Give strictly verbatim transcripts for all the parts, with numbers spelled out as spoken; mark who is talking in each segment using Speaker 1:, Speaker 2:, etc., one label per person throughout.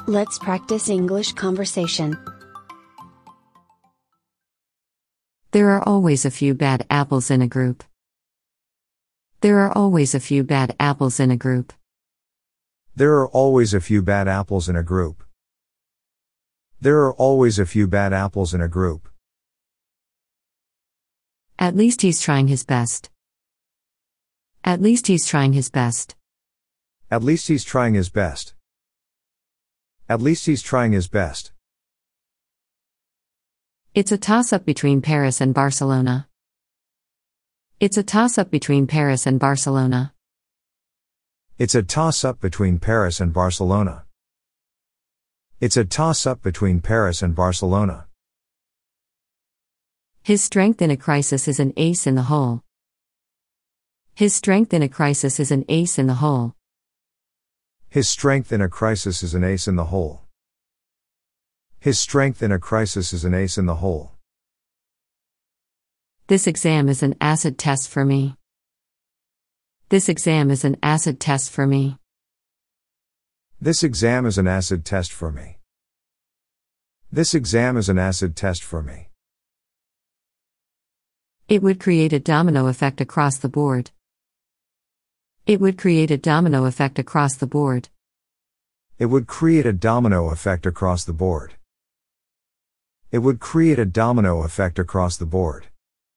Speaker 1: Let's practice English conversation.
Speaker 2: There are always a few bad apples in a group. There are always a few bad apples in a group.
Speaker 3: There are always a few bad apples in a group. There are always a few bad apples in a group.
Speaker 2: At least he's trying his best. At least he's trying his best.
Speaker 3: At least he's trying his best. At least he's trying his best.
Speaker 2: It's a toss-up between Paris and Barcelona. It's a toss-up between Paris and Barcelona.
Speaker 3: It's a toss-up between Paris and Barcelona. It's a toss-up between Paris and Barcelona.
Speaker 2: His strength in a crisis is an ace in the hole. His strength in a crisis is an ace in the hole.
Speaker 3: His strength in a crisis is an ace in the hole. His strength in a crisis is an ace in the hole.
Speaker 2: This exam is an acid test for me. This exam is an acid test for me.
Speaker 3: This exam is an acid test for me. This exam is an acid test for me.
Speaker 2: It would create a domino effect across the board. It would create a domino effect across the board.
Speaker 3: It would create a domino effect across the board. It would create a domino effect across the board.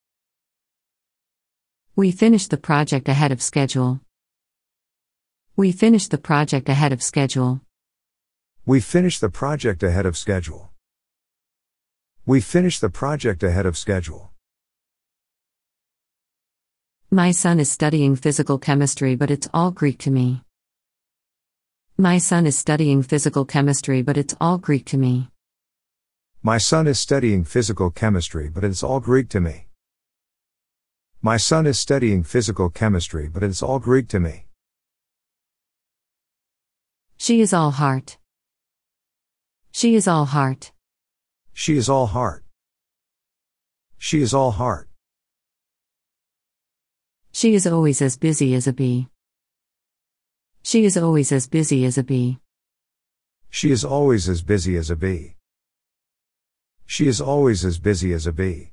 Speaker 2: We finished the project ahead of schedule. We finished the project ahead of schedule.
Speaker 3: We finished the project ahead of schedule. We finished the project ahead of schedule.
Speaker 2: My son is studying physical chemistry, but it's all Greek to me. My son is studying physical chemistry, but it's all Greek to me.
Speaker 3: My son is studying physical chemistry, but it's all Greek to me. My son is studying physical chemistry, but it's all Greek to me.
Speaker 2: She is all heart. She is all heart.
Speaker 3: She is all heart. She is all heart.
Speaker 2: She is always as busy as a bee. She is always as busy as a bee.
Speaker 3: She is always as busy as a bee. She is always as busy as a bee.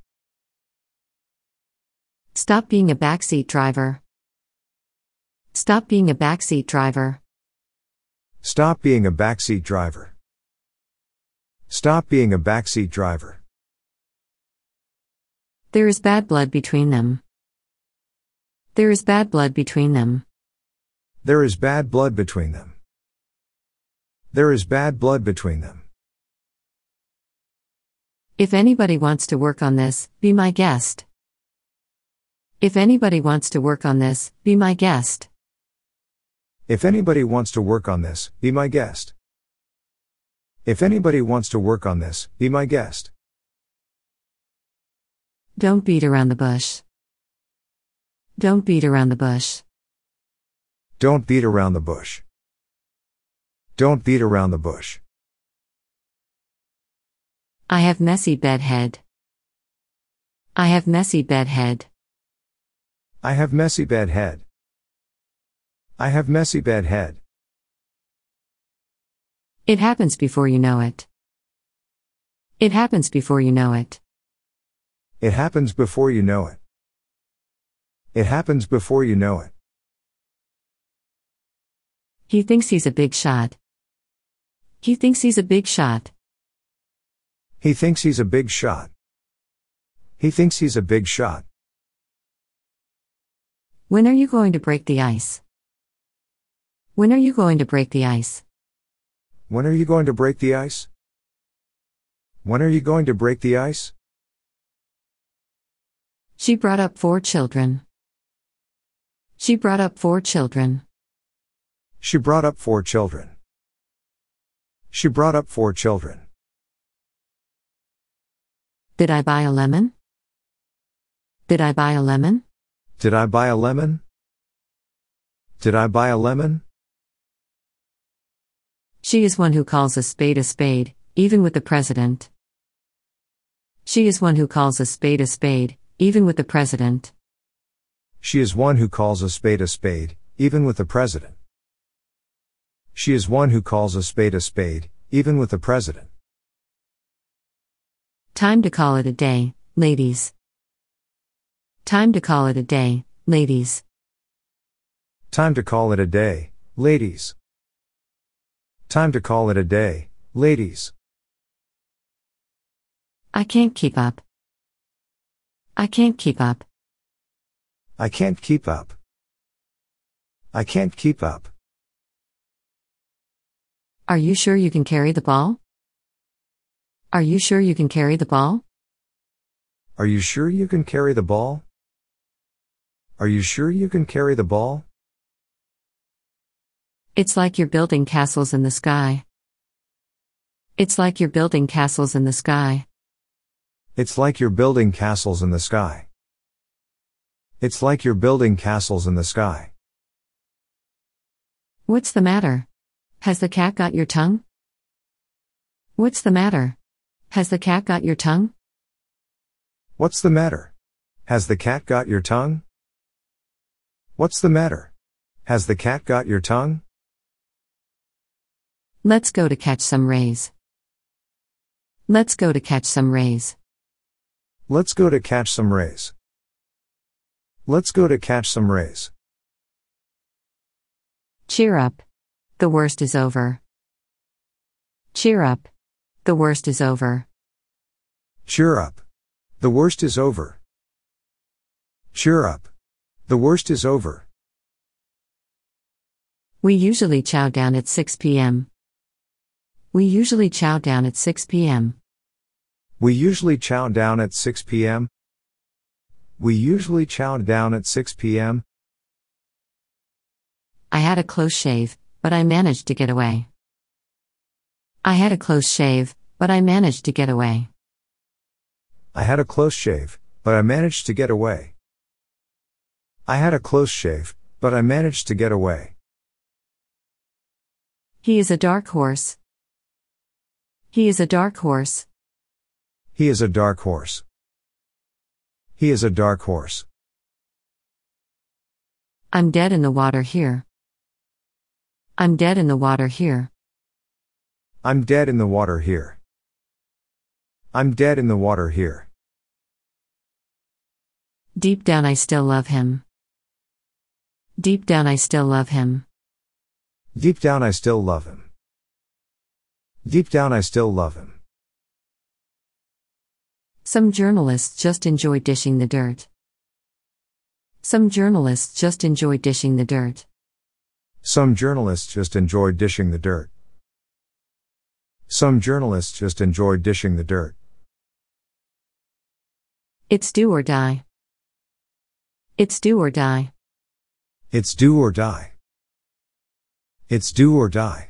Speaker 2: Stop being a backseat driver. Stop being a backseat driver.
Speaker 3: Stop being a backseat driver. Stop being a backseat driver.
Speaker 2: There is bad blood between them. There is bad blood between them.
Speaker 3: There is bad blood between them. There is bad blood between them.
Speaker 2: If anybody wants to work on this, be my guest. If anybody wants to work on this, be my guest.
Speaker 3: If anybody wants to work on this, be my guest. If anybody wants to work on this, be my guest.
Speaker 2: Don't beat around the bush. Don't beat around the bush.
Speaker 3: Don't beat around the bush. Don't beat around the bush.
Speaker 2: I have messy bedhead. I have messy bedhead.
Speaker 3: I have messy bedhead. I have messy bedhead.
Speaker 2: It happens before you know it. It happens before you know it.
Speaker 3: It happens before you know it. It happens before you know it.
Speaker 2: He thinks he's a big shot. He thinks he's a big shot.
Speaker 3: He thinks he's a big shot. He thinks he's a big shot.
Speaker 2: When are you going to break the ice? When are you going to break the ice?
Speaker 3: When are you going to break the ice? When are you going to break the ice?
Speaker 2: She brought up four children. She brought up four children.
Speaker 3: She brought up four children. She brought up four children.
Speaker 2: Did I buy a lemon? Did I buy a lemon?
Speaker 3: Did I buy a lemon? Did I buy a lemon?
Speaker 2: She is one who calls a spade a spade, even with the president. She is one who calls a spade a spade, even with the president.
Speaker 3: She is one who calls a spade a spade, even with the president. She is one who calls a spade a spade, even with the president.
Speaker 2: Time to call it a day, ladies. Time to call it a day, ladies.
Speaker 3: Time to call it a day, ladies. Time to call it a day, ladies.
Speaker 2: I can't keep up. I can't keep up.
Speaker 3: I can't keep up. I can't keep up.
Speaker 2: Are you sure you can carry the ball? Are you sure you can carry the ball?
Speaker 3: Are you sure you can carry the ball? Are you sure you can carry the ball?
Speaker 2: It's like you're building castles in the sky. It's like you're building castles in the sky.
Speaker 3: It's like you're building castles in the sky. It's like you're building castles in the sky.
Speaker 2: What's the matter? Has the cat got your tongue? What's the matter? Has the cat got your tongue?
Speaker 3: What's the matter? Has the cat got your tongue? What's the matter? Has the cat got your tongue?
Speaker 2: Let's go to catch some rays. Let's go to catch some rays.
Speaker 3: Let's go to catch some rays. Let's go to catch some rays.
Speaker 2: Cheer up. The worst is over. Cheer up. The worst is over.
Speaker 3: Cheer up. The worst is over. Cheer up. The worst is over.
Speaker 2: We usually chow down at six p.m. We usually chow down at six p.m.
Speaker 3: We usually chow down at six p.m. We usually chow down at six p.m.
Speaker 2: I had a close shave, but I managed to get away. I had a close shave, but I managed to get away.
Speaker 3: I had a close shave, but I managed to get away. I had a close shave, but I managed to get away.
Speaker 2: He is a dark horse. He is a dark horse.
Speaker 3: He is a dark horse. He is a dark horse.
Speaker 2: I'm dead in the water here. I'm dead in the water here.
Speaker 3: I'm dead in the water here. I'm dead in the water here.
Speaker 2: Deep down I still love him. Deep down I still love him.
Speaker 3: Deep down I still love him. Deep down I still love him.
Speaker 2: Some journalists just enjoy dishing the dirt. Some journalists just enjoy dishing the dirt.
Speaker 3: Some journalists just enjoy dishing the dirt. Some journalists just enjoy dishing the dirt.
Speaker 2: It's do or die. It's do or die.
Speaker 3: It's do or die. It's do or die.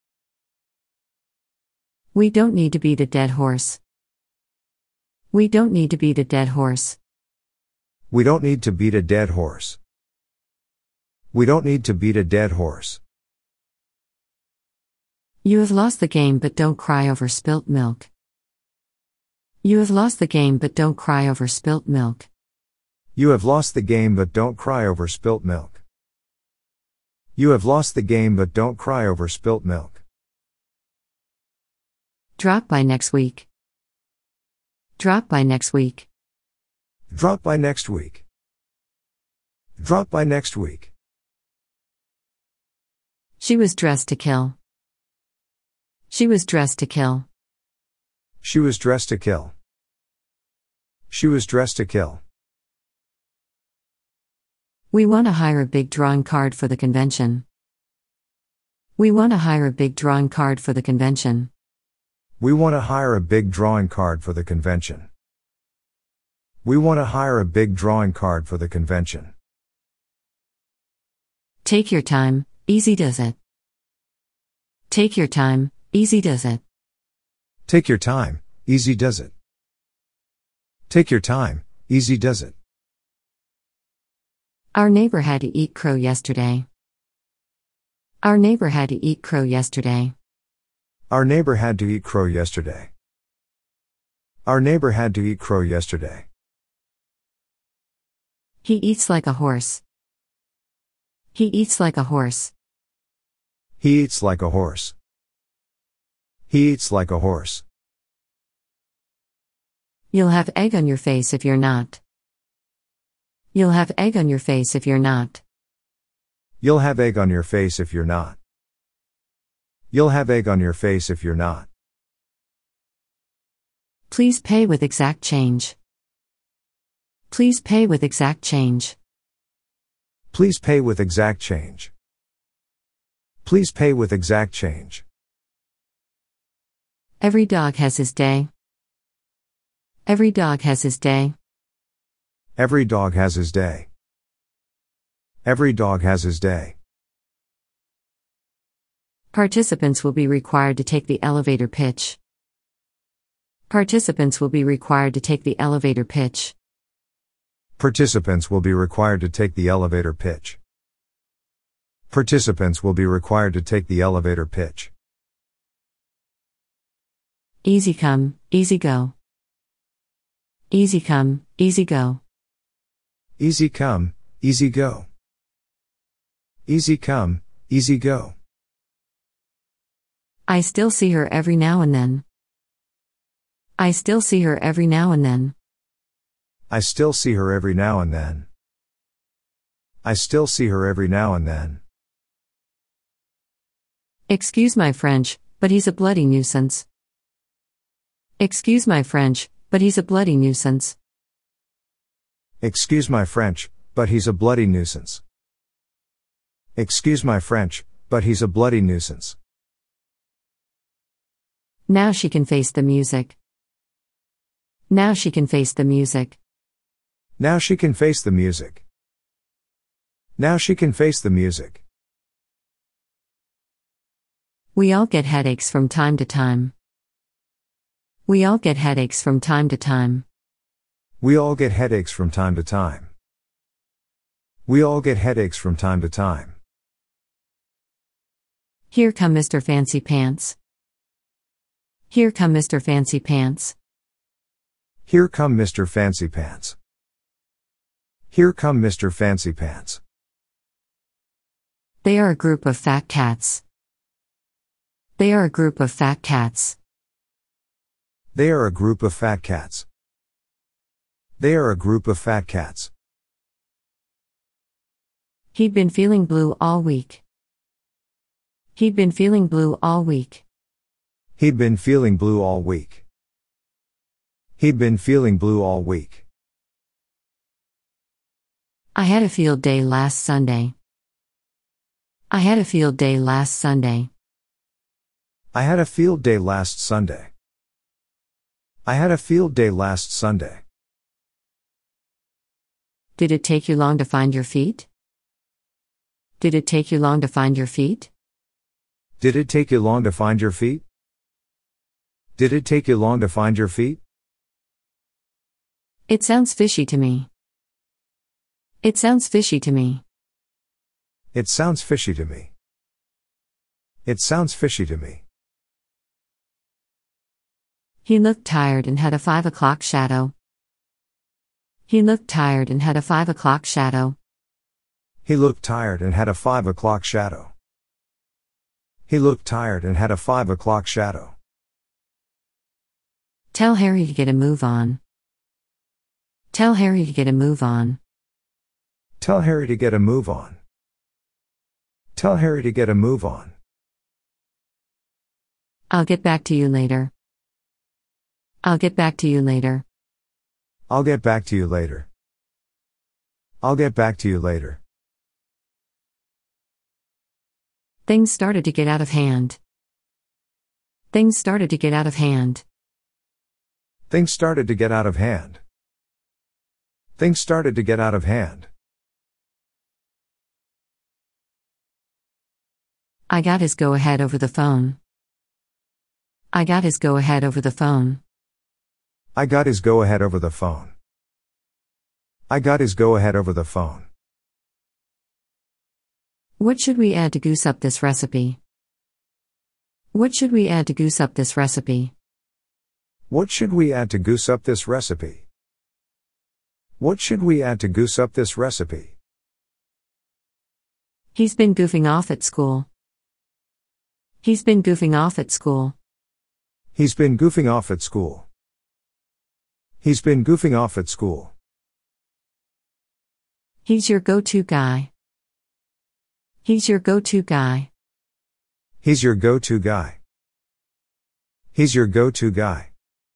Speaker 2: We don't need to beat a dead horse. We don't need to beat a dead horse.
Speaker 3: We don't need to beat a dead horse. We don't need to beat a dead horse.
Speaker 2: You have lost the game, but don't cry over spilt milk. You have lost the game, but don't cry over spilt milk.
Speaker 3: You have lost the game, but don't cry over spilt milk. You have lost the game, but don't cry over spilt milk.
Speaker 2: Drop by next week. Drop by next week.
Speaker 3: Drop by next week. Drop by next week.
Speaker 2: She was dressed to kill. She was dressed to kill.
Speaker 3: She was dressed to kill. She was dressed to kill.
Speaker 2: We want to hire a big drawing card for the convention. We want to hire a big drawing card for the convention.
Speaker 3: We want to hire a big drawing card for the convention. We want to hire a big drawing card for the convention.
Speaker 2: Take your time, easy does it. Take your time, easy does it.
Speaker 3: Take your time, easy does it. Take your time, easy does it.
Speaker 2: Our neighbor had to eat crow yesterday. Our neighbor had to eat crow yesterday.
Speaker 3: Our neighbor had to eat crow yesterday. Our neighbor had to eat crow yesterday.
Speaker 2: He eats like a horse. He eats like a horse.
Speaker 3: He eats like a horse. He eats like a horse.
Speaker 2: You'll have egg on your face if you're not. You'll have egg on your face if you're not.
Speaker 3: You'll have egg on your face if you're not. You'll have egg on your face if you're not.
Speaker 2: Please pay with exact change. Please pay with exact change.
Speaker 3: Please pay with exact change. Please pay with exact change.
Speaker 2: Every dog has his day. Every dog has his day.
Speaker 3: Every dog has his day. Every dog has his day.
Speaker 2: Participants will be required to take the elevator pitch. Participants will be required to take the elevator pitch.
Speaker 3: Participants will be required to take the elevator pitch. Participants will be required to take the elevator pitch.
Speaker 2: Easy come, easy go. Easy come, easy go.
Speaker 3: Easy come, easy go. Easy come, easy go.
Speaker 2: I still see her every now and then. I still see her every now and then.
Speaker 3: I still see her every now and then. I still see her every now and then.
Speaker 2: Excuse my French, but he's a bloody nuisance. Excuse my French, but he's a bloody nuisance.
Speaker 3: Excuse my French, but he's a bloody nuisance. Excuse my French, but he's a bloody nuisance.
Speaker 2: Now she can face the music. Now she can face the music.
Speaker 3: Now she can face the music. Now she can face the music.
Speaker 2: We all get headaches from time to time. We all get headaches from time to time.
Speaker 3: We all get headaches from time to time. We all get headaches from time to time.
Speaker 2: Here come Mister Fancy Pants. Here come Mister Fancy Pants.
Speaker 3: Here come Mister Fancy Pants. Here come Mister Fancy Pants.
Speaker 2: They are a group of fat cats. They are a group of fat cats.
Speaker 3: They are a group of fat cats. They are a group of fat cats.
Speaker 2: He'd been feeling blue all week. He'd been feeling blue all week.
Speaker 3: He'd been feeling blue all week. He'd been feeling blue all week.
Speaker 2: I had a field day last Sunday. I had a field day last Sunday.
Speaker 3: I had a field day last Sunday. I had a field day last Sunday.
Speaker 2: Did it take you long to find your feet? Did it take you long to find your feet?
Speaker 3: Did it take you long to find your feet? Did it take you long to find your feet?
Speaker 2: It sounds fishy to me. It sounds fishy to me.
Speaker 3: It sounds fishy to me. It sounds fishy to me.
Speaker 2: He looked tired and had a five o'clock shadow. He looked tired and had a five o'clock shadow.
Speaker 3: He looked tired and had a five o'clock shadow. He looked tired and had a five o'clock shadow.
Speaker 2: Tell Harry to get a move on. Tell Harry to get a move on.
Speaker 3: Tell Harry to get a move on. Tell Harry to get a move on.
Speaker 2: I'll get back to you later. I'll get back to you later.
Speaker 3: I'll get back to you later. I'll get back to you later.
Speaker 2: Things started to get out of hand. Things started to get out of hand.
Speaker 3: Things started to get out of hand. Things started to get out of hand.
Speaker 2: I got his go-ahead over the phone. I got his go-ahead over the phone.
Speaker 3: I got his go-ahead over the phone. I got his go-ahead over the phone.
Speaker 2: What should we add to goose up this recipe? What should we add to goose up this recipe?
Speaker 3: What should we add to goose up this recipe? What should we add to goose up this recipe?
Speaker 2: He's been goofing off at school. He's been goofing off at school.
Speaker 3: He's been goofing off at school. He's been goofing off at school.
Speaker 2: He's your go-to guy. He's your go-to guy.
Speaker 3: He's your go-to guy. He's your go-to guy.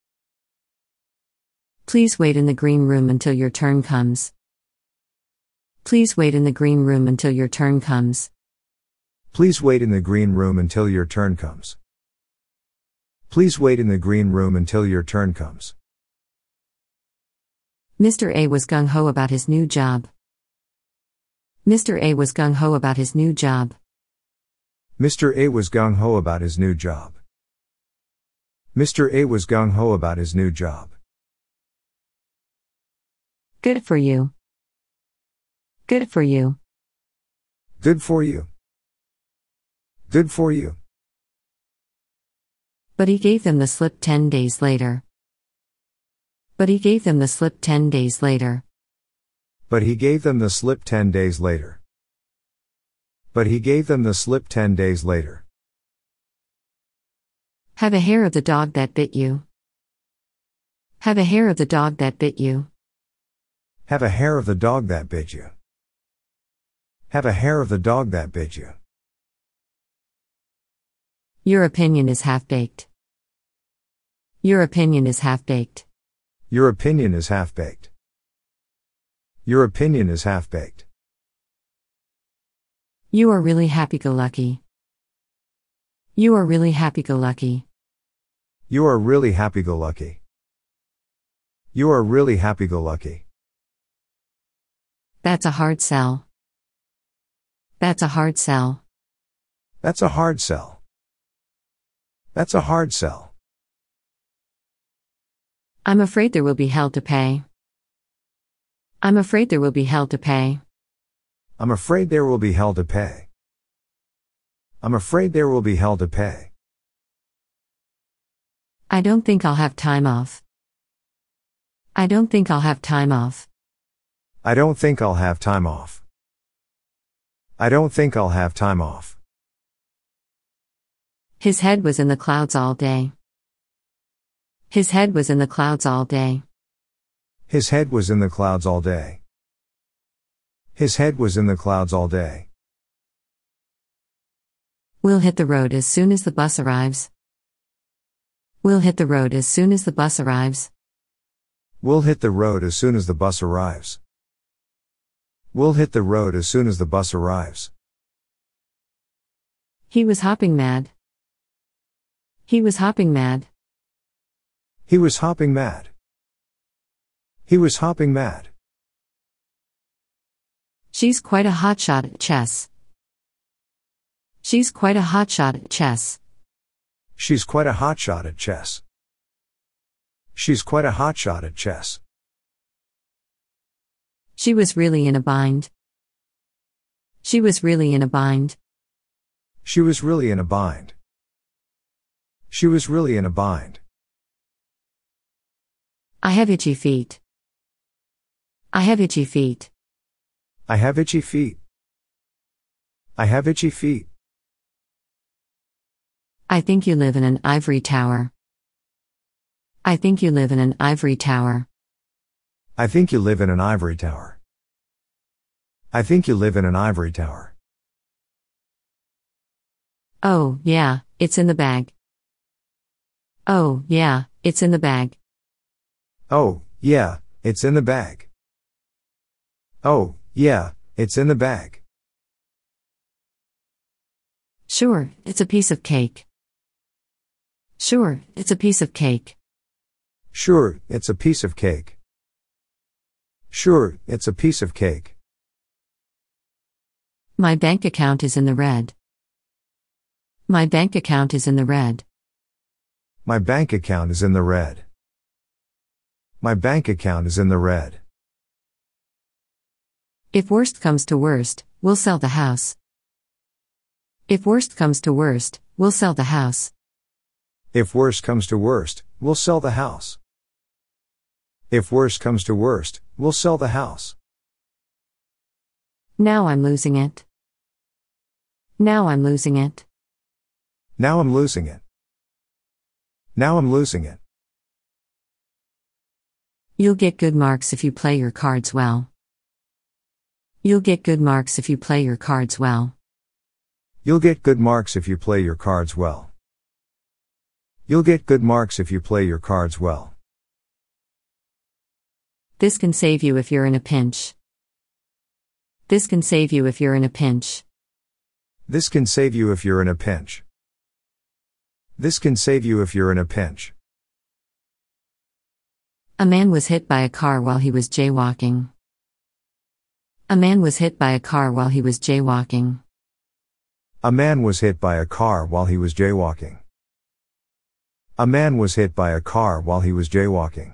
Speaker 2: Please wait in the green room until your turn comes. Please wait in the green room until your turn comes.
Speaker 3: Please wait in the green room until your turn comes. Please wait in the green room until your turn comes.
Speaker 2: Mister A was gung-ho about his new job. Mister A was gung-ho about his new job.
Speaker 3: Mister A was gung-ho about his new job. Mister A was gung-ho about his new job.
Speaker 2: Good for you. Good for you.
Speaker 3: Good for you. Good for you.
Speaker 2: But he gave them the slip ten days later. But he gave them the slip ten days later.
Speaker 3: But he gave them the slip ten days later. But he gave them the slip ten days later.
Speaker 2: Have a hair of the dog that bit you. Have a hair of the dog that bit you.
Speaker 3: Have a hair of the dog that bit you. Have a hair of the dog that bit you.
Speaker 2: Your opinion is half-baked. Your opinion is half-baked.
Speaker 3: Your opinion is half-baked. Your opinion is half-baked.
Speaker 2: You are really happy-go-lucky. You are really happy-go-lucky.
Speaker 3: You are really happy-go-lucky. You are really happy-go-lucky.
Speaker 2: That's a hard sell. That's a hard sell.
Speaker 3: That's a hard sell. That's a hard sell.
Speaker 2: I'm afraid there will be hell to pay. I'm afraid there will be hell to pay.
Speaker 3: I'm afraid there will be hell to pay. I'm afraid there will be hell to pay.
Speaker 2: I don't think I'll have time off. I don't think I'll have time off.
Speaker 3: I don't think I'll have time off. I don't think I'll have time off.
Speaker 2: His head was in the clouds all day. His head was in the clouds all day.
Speaker 3: His head was in the clouds all day. His head was in the clouds all day.
Speaker 2: We'll hit the road as soon as the bus arrives. We'll hit the road as soon as the bus arrives.
Speaker 3: We'll hit the road as soon as the bus arrives. We'll hit the road as soon as the bus arrives.
Speaker 2: He was hopping mad. He was hopping mad.
Speaker 3: He was hopping mad. He was hopping mad.
Speaker 2: She's quite a hotshot at chess. She's quite a hotshot at chess.
Speaker 3: She's quite a hotshot at chess. She's quite a hotshot at chess.
Speaker 2: She was really in a bind. She was really in a bind.
Speaker 3: She was really in a bind. She was really in a bind.
Speaker 2: I have itchy feet. I have itchy feet.
Speaker 3: I have itchy feet. I have itchy feet.
Speaker 2: I think you live in an ivory tower. I think you live in an ivory tower.
Speaker 3: I think you live in an ivory tower. I think you live in an ivory tower.
Speaker 2: Oh, yeah, it's in the bag. Oh, yeah, it's in the bag.
Speaker 3: Oh, yeah, it's in the bag. Oh, yeah, it's in the bag.
Speaker 2: Sure, it's a piece of cake. Sure, it's a piece of cake.
Speaker 3: Sure, it's a piece of cake. Sure, it's a piece of cake.
Speaker 2: My bank account is in the red. My bank account is in the red.
Speaker 3: My bank account is in the red. My bank account is in the red.
Speaker 2: If worst comes to worst, we'll sell the house. If worst comes to worst, we'll sell the house.
Speaker 3: If worst comes to worst, we'll sell the house. If worst comes to worst, we'll sell the house.
Speaker 2: Now I'm losing it. Now I'm losing it.
Speaker 3: Now I'm losing it. Now I'm losing it.
Speaker 2: You'll get good marks if you play your cards well. You'll get good marks if you play your cards well.
Speaker 3: You'll get good marks if you play your cards well. You'll get good marks if you play your cards well.
Speaker 2: This can save you if you're in a pinch. This can save you if you're in a pinch.
Speaker 3: This can save you if you're in a pinch. This can save you if you're in a pinch.
Speaker 2: A man was hit by a car while he was jaywalking. A man was hit by a car while he was jaywalking.
Speaker 3: A man was hit by a car while he was jaywalking. A man was hit by a car while he was jaywalking.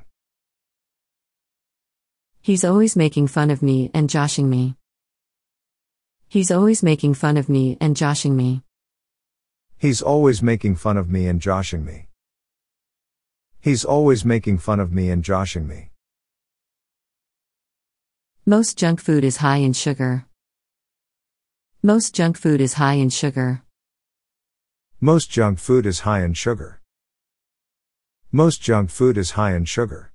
Speaker 2: He's always making fun of me and joshing me. He's always making fun of me and joshing me.
Speaker 3: He's always making fun of me and joshing me. He's always making fun of me and joshing me.
Speaker 2: Most junk food is high in sugar. Most junk food is high in sugar.
Speaker 3: Most junk food is high in sugar. Most junk food is high in sugar.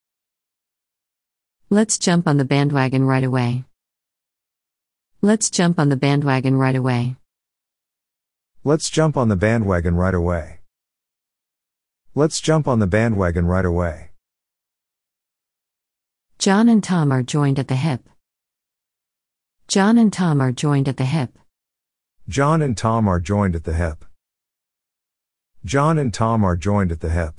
Speaker 2: Let's jump on the bandwagon right away. Let's jump on the bandwagon right away.
Speaker 3: Let's jump on the bandwagon right away. Let's jump on the bandwagon right away.
Speaker 2: John and Tom are joined at the hip. John and Tom are joined at the hip.
Speaker 3: John and Tom are joined at the hip. John and Tom are joined at the hip.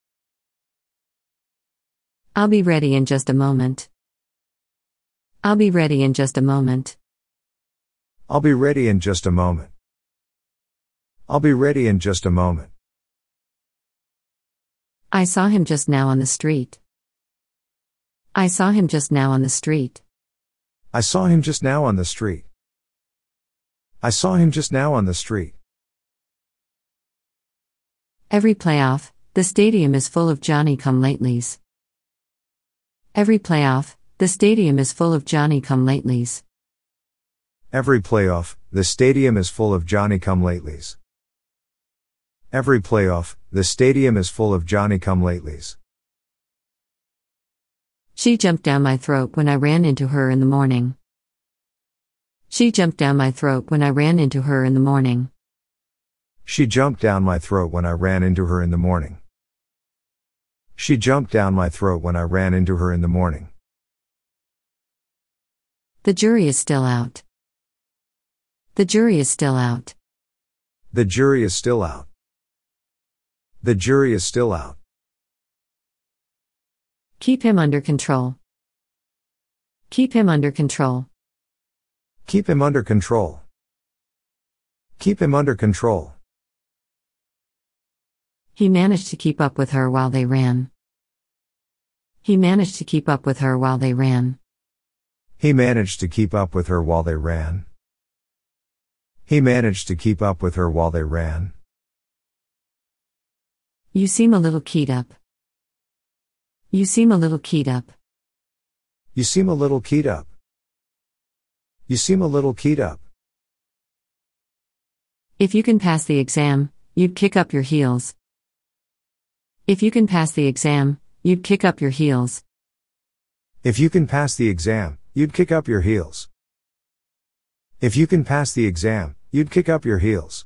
Speaker 2: I'll be ready in just a moment. I'll be ready in just a moment.
Speaker 3: I'll be ready in just a moment. I'll be ready in just a moment.
Speaker 2: I saw him just now on the street. I saw him just now on the street.
Speaker 3: I saw him just now on the street. I saw him just now on the street.
Speaker 2: Every playoff, the stadium is full of Johnny-come-latelys. Every playoff, the stadium is full of Johnny-come-latelys.
Speaker 3: Every playoff, the stadium is full of Johnny-come-latelys. Every playoff, the stadium is full of Johnny-come-latelys.
Speaker 2: She jumped down my throat when I ran into her in the morning. She jumped down my throat when I ran into her in the morning.
Speaker 3: She jumped down my throat when I ran into her in the morning. She jumped down my throat when I ran into her in the morning.
Speaker 2: The jury is still out. The jury is still out.
Speaker 3: The jury is still out. The jury is still out.
Speaker 2: Keep him under control. Keep him under control.
Speaker 3: Keep him under control. Keep him under control.
Speaker 2: He managed to keep up with her while they ran. He managed to keep up with her while they ran.
Speaker 3: He managed to keep up with her while they ran. He managed to keep up with her while they ran.
Speaker 2: You seem a little keyed up. You seem a little keyed up.
Speaker 3: You seem a little keyed up. You seem a little keyed up.
Speaker 2: If you can pass the exam, you'd kick up your heels. If you can pass the exam, you'd kick up your heels.
Speaker 3: If you can pass the exam, you'd kick up your heels. If you can pass the exam, you'd kick up your heels.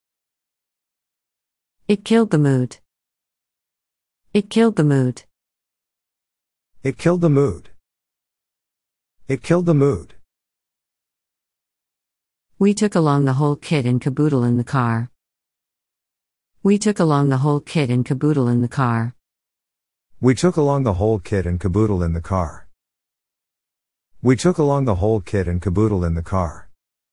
Speaker 2: It killed the mood. It killed the mood.
Speaker 3: It killed the mood. It killed the mood.
Speaker 2: We took along the whole kit and caboodle in the car. We took along the whole kit and caboodle in the car.
Speaker 3: We took along the whole kit and caboodle in the car. We took along the whole kit and caboodle in the car.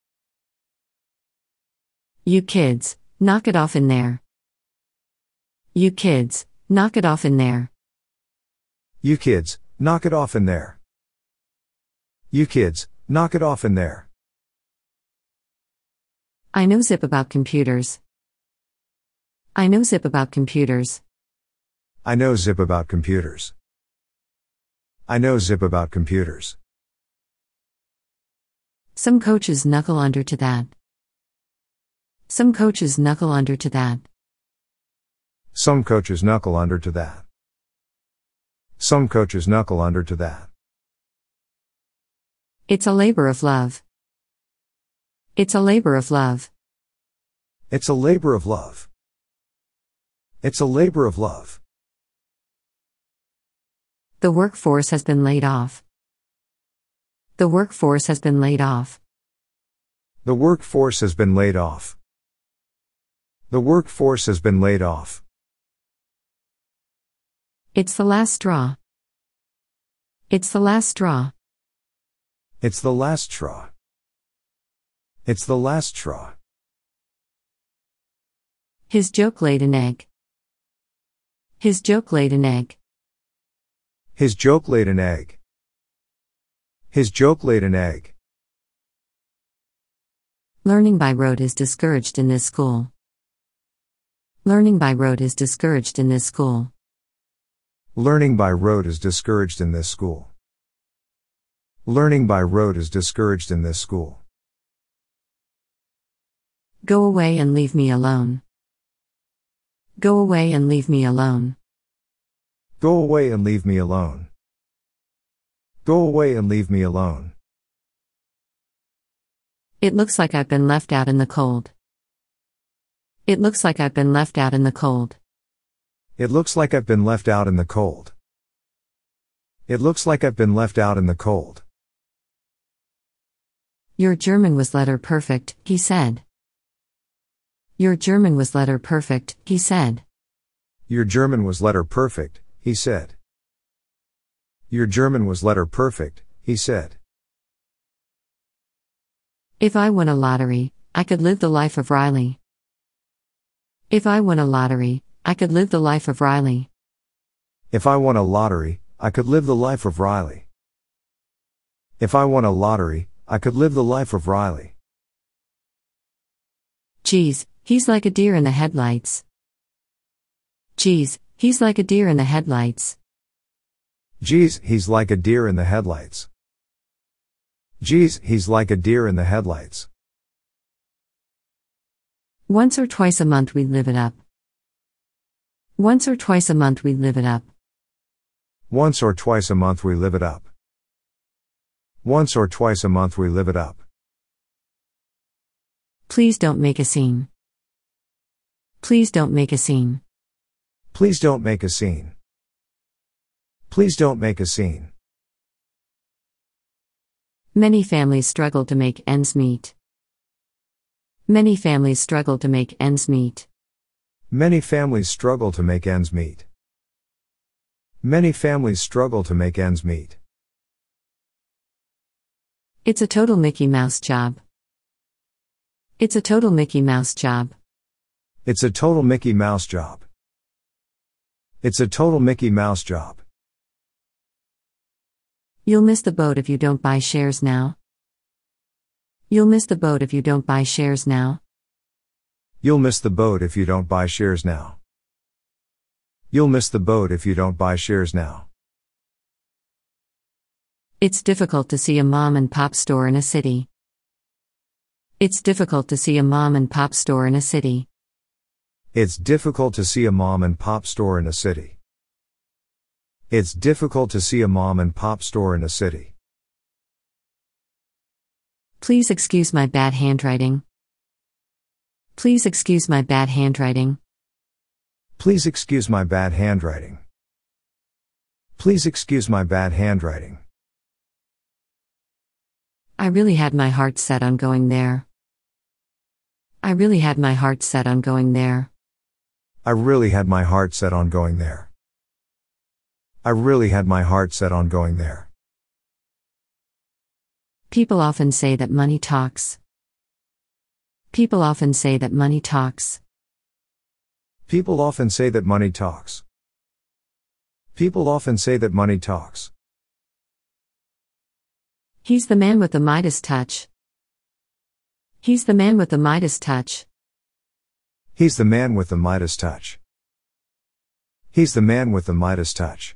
Speaker 2: You kids, knock it off in there. You kids, knock it off in there.
Speaker 3: You kids, knock it off in there. You kids, knock it off in there.
Speaker 2: I know zip about computers. I know zip about computers.
Speaker 3: I know zip about computers. I know zip about computers.
Speaker 2: Some coaches knuckle under to that. Some coaches knuckle under to that.
Speaker 3: Some coaches knuckle under to that. Some coaches knuckle under to that.
Speaker 2: It's a labor of love. It's a labor of love.
Speaker 3: It's a labor of love. It's a labor of love.
Speaker 2: The workforce has been laid off. The workforce has been laid off.
Speaker 3: The workforce has been laid off. The workforce has been laid off.
Speaker 2: It's the last straw. It's the last straw.
Speaker 3: It's the last straw. It's the last straw.
Speaker 2: His joke laid an egg. His joke laid an egg.
Speaker 3: His joke laid an egg. His joke laid an egg.
Speaker 2: Learning by rote is discouraged in this school. Learning by rote is discouraged in this school.
Speaker 3: Learning by rote is discouraged in this school. Learning by rote is discouraged in this school.
Speaker 2: Go away and leave me alone. Go away and leave me alone.
Speaker 3: Go away and leave me alone. Go away and leave me alone.
Speaker 2: It looks like I've been left out in the cold. It looks like I've been left out in the cold.
Speaker 3: It looks like I've been left out in the cold. It looks like I've been left out in the cold.
Speaker 2: Your German was letter perfect, he said. Your German was letter perfect, he said.
Speaker 3: Your German was letter perfect, he said. Your German was letter perfect, he said.
Speaker 2: If I won a lottery, I could live the life of Riley. If I won a lottery, I could live the life of Riley.
Speaker 3: If I won a lottery, I could live the life of Riley. If I won a lottery, I could live the life of Riley.
Speaker 2: Geez, he's like a deer in the headlights. Geez, he's like a deer in the headlights.
Speaker 3: Geez, he's like a deer in the headlights. Geez, he's like a deer in the headlights.
Speaker 2: Once or twice a month we live it up. Once or twice a month we live it up.
Speaker 3: Once or twice a month we live it up. Once or twice a month we live it up.
Speaker 2: Please don't make a scene. Please don't make a scene.
Speaker 3: Please don't make a scene. Please don't make a scene.
Speaker 2: Many families struggle to make ends meet. Many families struggle to make ends meet.
Speaker 3: Many families struggle to make ends meet. Many families struggle to make ends meet.
Speaker 2: It's a total Mickey Mouse job. It's a total Mickey Mouse job.
Speaker 3: It's a total Mickey Mouse job. It's a total Mickey Mouse job.
Speaker 2: You'll miss the boat if you don't buy shares now. You'll miss the boat if you don't buy shares now.
Speaker 3: You'll miss the boat if you don't buy shares now. You'll miss the boat if you don't buy shares now.
Speaker 2: It's difficult to see a mom and pop store in a city. It's difficult to see a mom and pop store in a city.
Speaker 3: It's difficult to see a mom and pop store in a city. It's difficult to see a mom and pop store in a city.
Speaker 2: Please excuse my bad handwriting. Please excuse my bad handwriting.
Speaker 3: Please excuse my bad handwriting. Please excuse my bad handwriting.
Speaker 2: I really had my heart set on going there. I really had my heart set on going there.
Speaker 3: I really had my heart set on going there. I really had my heart set on going there.
Speaker 2: People often say that money talks. People often say that money talks.
Speaker 3: People often say that money talks. People often say that money talks.
Speaker 2: He's the man with the Midas touch. He's the man with the Midas touch.
Speaker 3: He's the man with the Midas touch. He's the man with the Midas touch.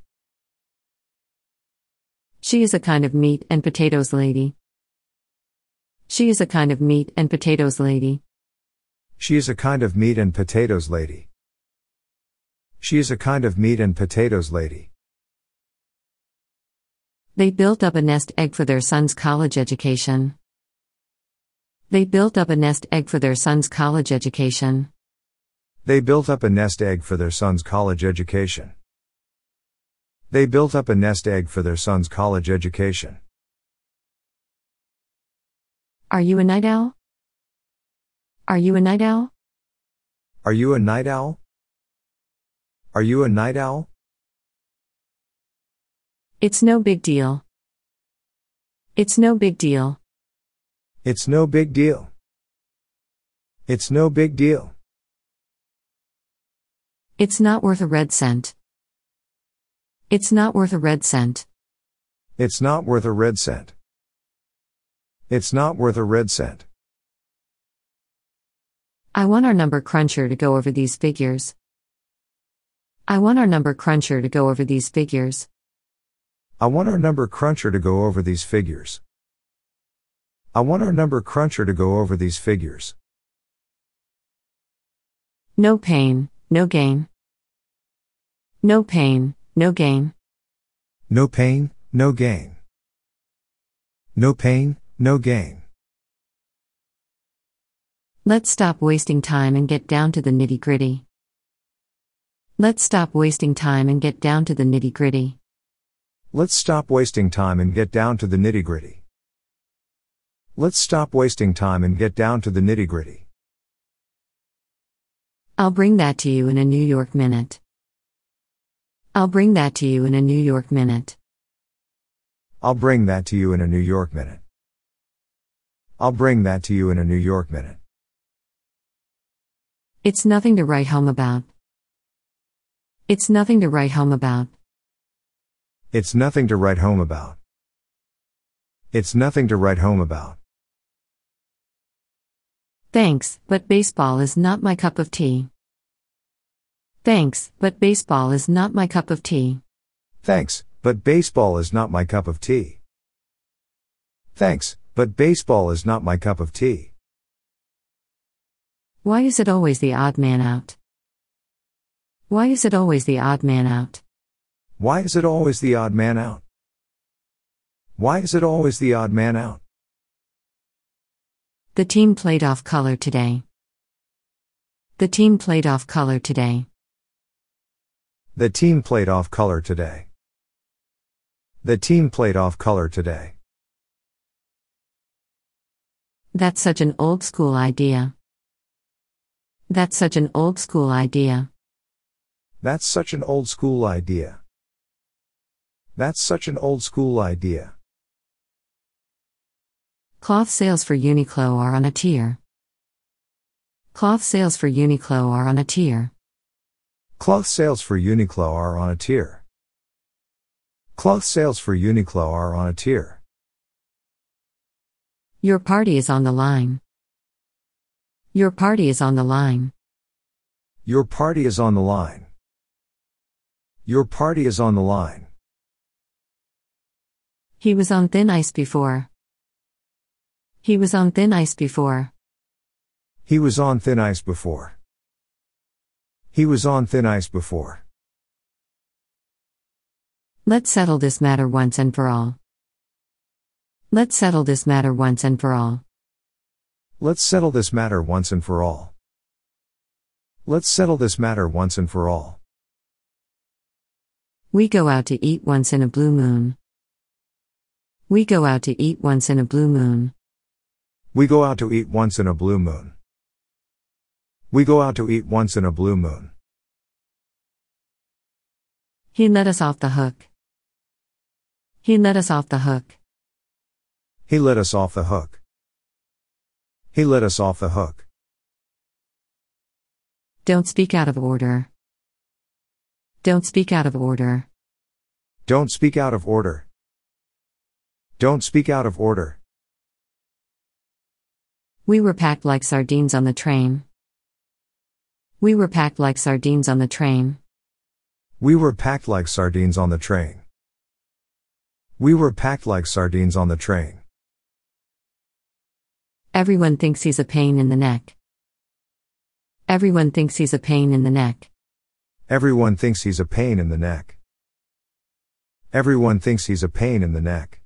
Speaker 2: She is a kind of meat and potatoes lady. She is a kind of meat and potatoes lady.
Speaker 3: She is a kind of meat and potatoes lady. She is a kind of meat and potatoes lady.
Speaker 2: They built up a nest egg for their son's college education. They built up a nest egg for their son's college education.
Speaker 3: They built up a nest egg for their son's college education. They built up a nest egg for their son's college education.
Speaker 2: Are you a night owl? Are you a night owl?
Speaker 3: Are you a night owl? Are you a night owl?
Speaker 2: It's no big deal. It's no big deal.
Speaker 3: It's no big deal. It's no big deal.
Speaker 2: It's not worth a red cent. It's not worth a red cent.
Speaker 3: It's not worth a red cent. It's not worth a red cent.
Speaker 2: I want our number cruncher to go over these figures. I want our number cruncher to go over these figures.
Speaker 3: I want our number cruncher to go over these figures. I want our number cruncher to go over these figures.
Speaker 2: No pain, no gain. No pain, no gain.
Speaker 3: No pain, no gain. No pain, no gain.
Speaker 2: Let's stop wasting time and get down to the nitty-gritty. Let's stop wasting time and get down to the nitty-gritty.
Speaker 3: Let's stop wasting time and get down to the nitty-gritty. Let's stop wasting time and get down to the nitty-gritty.
Speaker 2: I'll bring that to you in a New York minute. I'll bring that to you in a New York minute.
Speaker 3: I'll bring that to you in a New York minute. I'll bring that to you in a New York minute.
Speaker 2: It's nothing to write home about. It's nothing to write home about.
Speaker 3: It's nothing to write home about. It's nothing to write home about.
Speaker 2: Thanks, but baseball is not my cup of tea. Thanks, but baseball is not my cup of tea.
Speaker 3: Thanks, but baseball is not my cup of tea. Thanks, but baseball is not my cup of tea.
Speaker 2: Why is it always the odd man out? Why is it always the odd man out?
Speaker 3: Why is it always the odd man out? Why is it always the odd man out?
Speaker 2: The team played off color today. The team played off color today.
Speaker 3: The team played off color today. The team played off color today.
Speaker 2: That's such an old school idea. That's such an old school idea.
Speaker 3: That's such an old school idea. That's such an old school idea.
Speaker 2: Cloth sales for Uniqlo are on a tear. Cloth sales for Uniqlo are on a tear.
Speaker 3: Cloth sales for Uniqlo are on a tear. Cloth sales for Uniqlo are on a tear.
Speaker 2: Your party is on the line. Your party is on the line.
Speaker 3: Your party is on the line. Your party is on the line.
Speaker 2: He was on thin ice before. He was on thin ice before.
Speaker 3: He was on thin ice before. He was on thin ice before.
Speaker 2: Let's settle this matter once and for all. Let's settle this matter once and for all.
Speaker 3: Let's settle this matter once and for all. Let's settle this matter once and for all.
Speaker 2: We go out to eat once in a blue moon. We go out to eat once in a blue moon.
Speaker 3: We go out to eat once in a blue moon. We go out to eat once in a blue moon.
Speaker 2: He let us off the hook. He let us off the hook.
Speaker 3: He let us off the hook. He let us off the hook.
Speaker 2: Don't speak out of order. Don't speak out of order.
Speaker 3: Don't speak out of order. Don't speak out of order.
Speaker 2: We were packed like sardines on the train. We were packed like sardines on the train.
Speaker 3: We were packed like sardines on the train. We were packed like sardines on the train.
Speaker 2: Everyone thinks he's a pain in the neck. Everyone thinks he's a pain in the neck.
Speaker 3: Everyone thinks he's a pain in the neck. Everyone thinks he's a pain in the neck.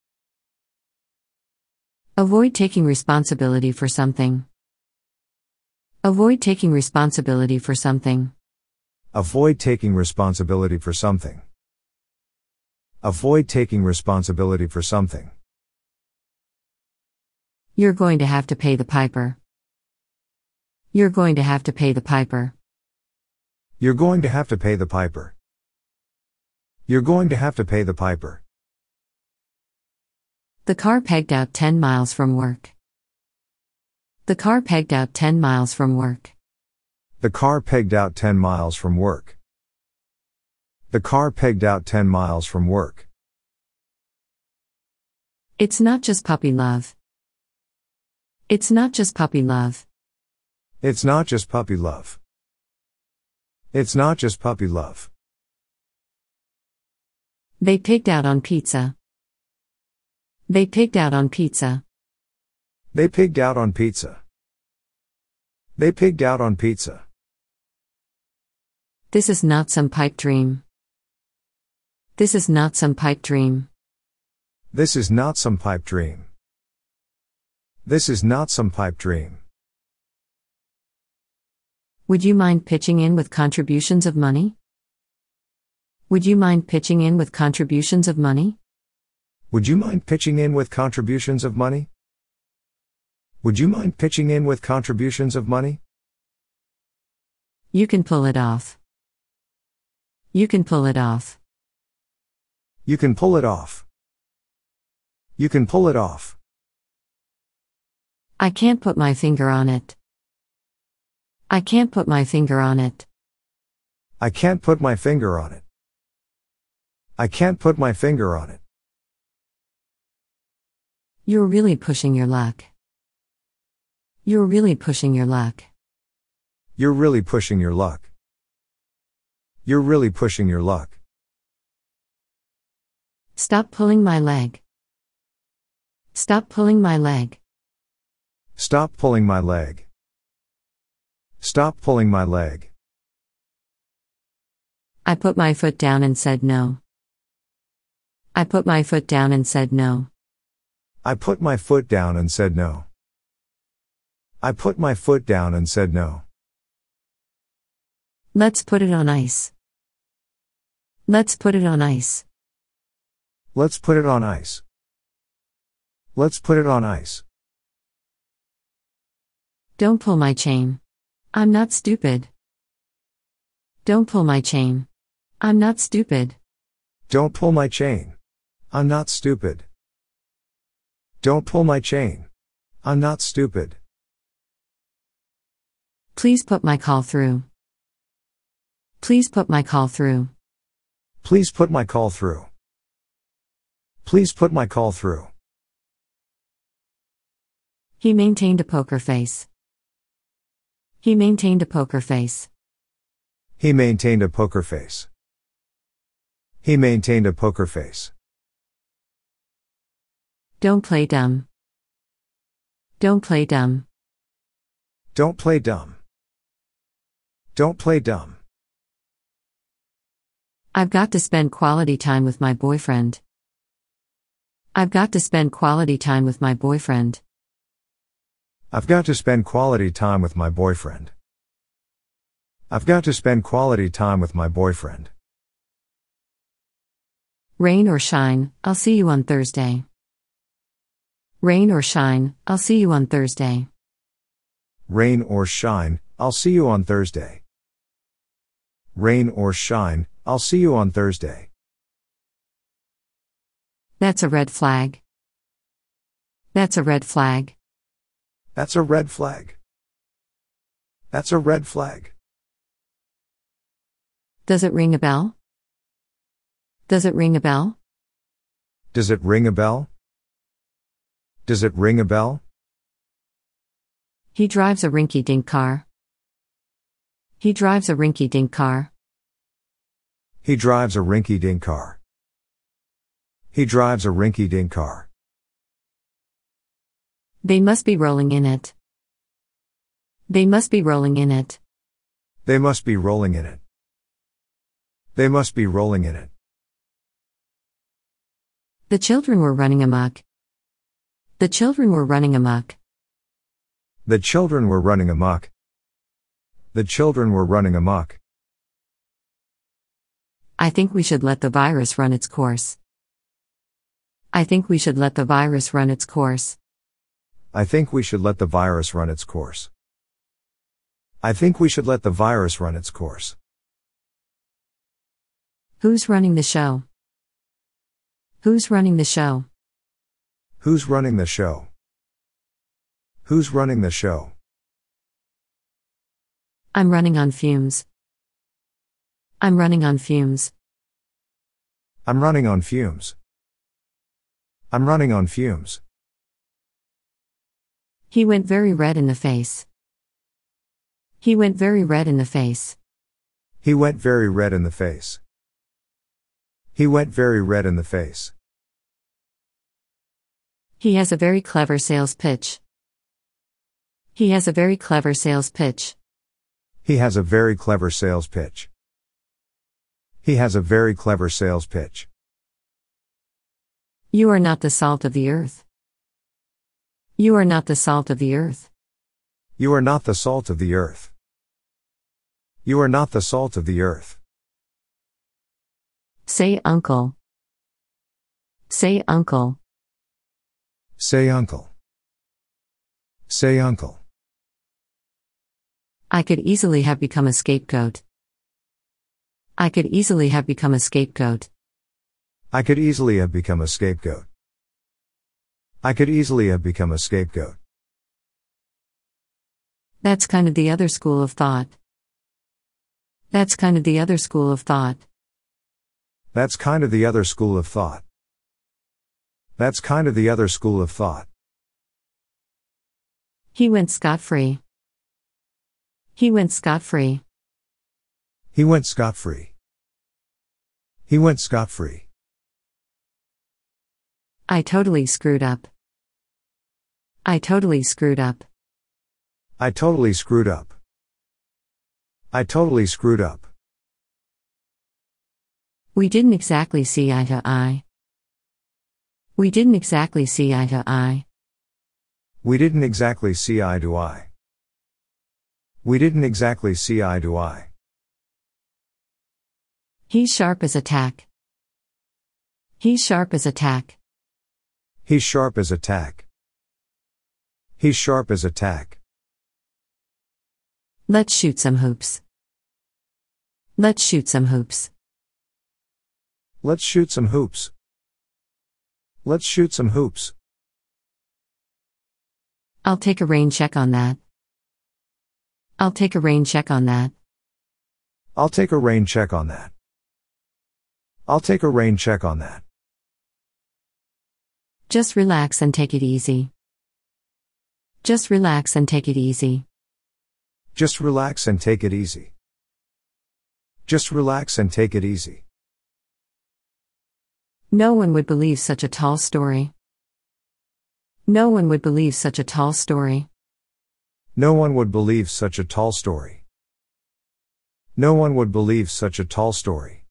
Speaker 2: Avoid taking responsibility for something. Avoid taking responsibility for something.
Speaker 3: Avoid taking responsibility for something. Avoid taking responsibility for something.
Speaker 2: You're going to have to pay the piper. You're going to have to pay the piper.
Speaker 3: You're going to have to pay the piper. You're going to have to pay the piper.
Speaker 2: The car pegged out ten miles from work. The car pegged out ten miles from work.
Speaker 3: The car pegged out ten miles from work. The car pegged out ten miles from work.
Speaker 2: It's not just puppy love. It's not just puppy love.
Speaker 3: It's not just puppy love. It's not just puppy love.
Speaker 2: They pigged out on pizza. They pigged out on pizza.
Speaker 3: They pigged out on pizza. They pigged out on pizza.
Speaker 2: This is not some pipe dream. This is not some pipe dream.
Speaker 3: This is not some pipe dream. This is not some pipe dream.
Speaker 2: Would you mind pitching in with contributions of money? Would you mind pitching in with contributions of money?
Speaker 3: Would you mind pitching in with contributions of money? Would you mind pitching in with contributions of money?
Speaker 2: You can pull it off. You can pull it off.
Speaker 3: You can pull it off. You can pull it off.
Speaker 2: I can't put my finger on it. I can't put my finger on it.
Speaker 3: I can't put my finger on it. I can't put my finger on it.
Speaker 2: You're really pushing your luck. You're really pushing your luck.
Speaker 3: You're really pushing your luck. You're really pushing your luck.
Speaker 2: Stop pulling my leg. Stop pulling my leg.
Speaker 3: Stop pulling my leg. Stop pulling my leg.
Speaker 2: I put my foot down and said no. I put my foot down and said no.
Speaker 3: I put my foot down and said no. I put my foot down and said no.
Speaker 2: Let's put it on ice. Let's put it on ice.
Speaker 3: Let's put it on ice. Let's put it on ice.
Speaker 2: Don't pull my chain. I'm not stupid. Don't pull my chain. I'm not stupid.
Speaker 3: Don't pull my chain. I'm not stupid. Don't pull my chain. I'm not stupid.
Speaker 2: Please put my call through. Please put my call through.
Speaker 3: Please put my call through. Please put my call through.
Speaker 2: He maintained a poker face. He maintained a poker face.
Speaker 3: He maintained a poker face. He maintained a poker face.
Speaker 2: Don't play dumb. Don't play dumb.
Speaker 3: Don't play dumb. Don't play dumb.
Speaker 2: I've got to spend quality time with my boyfriend. I've got to spend quality time with my boyfriend.
Speaker 3: I've got to spend quality time with my boyfriend. I've got to spend quality time with my boyfriend.
Speaker 2: Rain or shine, I'll see you on Thursday. Rain or shine, I'll see you on Thursday.
Speaker 3: Rain or shine, I'll see you on Thursday. Rain or shine, I'll see you on Thursday.
Speaker 2: That's a red flag. That's a red flag.
Speaker 3: That's a red flag. That's a red flag.
Speaker 2: Does it ring a bell? Does it ring a bell?
Speaker 3: Does it ring a bell? Does it ring a bell?
Speaker 2: He drives a rinky-dink car. He drives a rinky-dink car.
Speaker 3: He drives a rinky-dink car. He drives a rinky-dink car.
Speaker 2: They must be rolling in it. They must be rolling in it.
Speaker 3: They must be rolling in it. They must be rolling in it.
Speaker 2: The children were running amok. The children were running amok.
Speaker 3: The children were running amok. The children were running amok.
Speaker 2: I think we should let the virus run its course. I think we should let the virus run its course.
Speaker 3: I think we should let the virus run its course. I think we should let the virus run its course.
Speaker 2: Who's running the show? Who's running the show?
Speaker 3: Who's running the show? Who's running the show?
Speaker 2: I'm running on fumes. I'm running on fumes.
Speaker 3: I'm running on fumes. I'm running on fumes.
Speaker 2: He went very red in the face. He went very red in the face.
Speaker 3: He went very red in the face. He went very red in the face.
Speaker 2: He has a very clever sales pitch. He has a very clever sales pitch.
Speaker 3: He has a very clever sales pitch. He has a very clever sales pitch.
Speaker 2: You are not the salt of the earth. You are not the salt of the earth.
Speaker 3: You are not the salt of the earth. You are not the salt of the earth.
Speaker 2: Say uncle. Say uncle.
Speaker 3: Say uncle. Say uncle.
Speaker 2: I could easily have become a scapegoat. I could easily have become a scapegoat.
Speaker 3: I could easily have become a scapegoat. I could easily have become a scapegoat.
Speaker 2: That's kind of the other school of thought. That's kind of the other school of thought.
Speaker 3: That's kind of the other school of thought. That's kind of the other school of thought.
Speaker 2: He went scot-free. He went scot-free.
Speaker 3: He went scot-free. He went scot-free.
Speaker 2: I totally screwed up. I totally screwed up.
Speaker 3: I totally screwed up. I totally screwed up.
Speaker 2: We didn't exactly see eye to eye. We didn't exactly see eye to eye.
Speaker 3: We didn't exactly see eye to eye. We didn't exactly see eye to eye.
Speaker 2: He's sharp as a tack. He's sharp as a tack.
Speaker 3: He's sharp as a tack. He's sharp as a tack.
Speaker 2: Let's shoot some hoops. Let's shoot some hoops.
Speaker 3: Let's shoot some hoops. Let's shoot some hoops.
Speaker 2: I'll take a rain check on that. I'll take a rain check on that.
Speaker 3: I'll take a rain check on that. I'll take a rain check on that.
Speaker 2: Just relax and take it easy. Just relax and take it easy.
Speaker 3: Just relax and take it easy. Just relax and take it easy.
Speaker 2: No one would believe such a tall story. No one would believe such a tall story.
Speaker 3: No one would believe such a tall story. No one would believe such a tall story.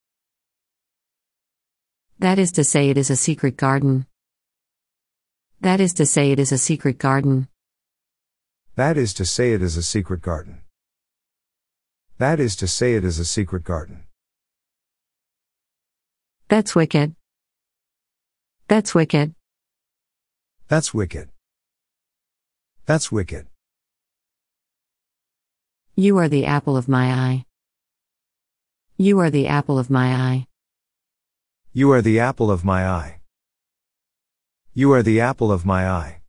Speaker 2: That is to say, it is a secret garden. That is to say, it is a secret garden.
Speaker 3: That is to say, it is a secret garden. That is to say, it is a secret garden.
Speaker 2: That's wicked. That's wicked.
Speaker 3: That's wicked. That's wicked.
Speaker 2: You are the apple of my eye. You are the apple of my eye.
Speaker 3: You are the apple of my eye. You are the apple of my eye.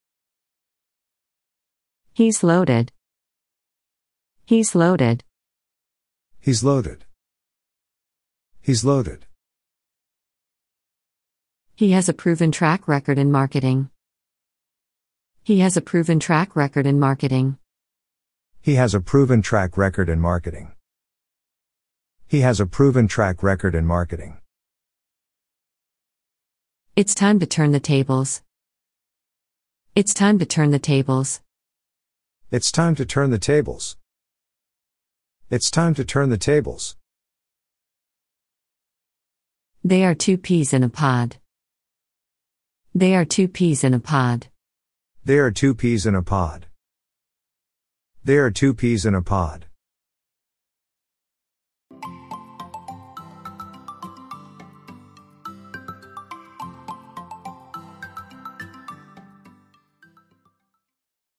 Speaker 2: He's loaded. He's loaded.
Speaker 3: He's loaded. He's loaded.
Speaker 2: He has a proven track record in marketing. He has a proven track record in marketing.
Speaker 3: He has a proven track record in marketing. He has a proven track record in marketing.
Speaker 2: It's time to turn the tables. It's time to turn the tables.
Speaker 3: It's time to turn the tables. It's time to turn the tables.
Speaker 2: They are two peas in a pod. They are two peas in a pod.
Speaker 3: They are two peas in a pod. They are two peas in a pod.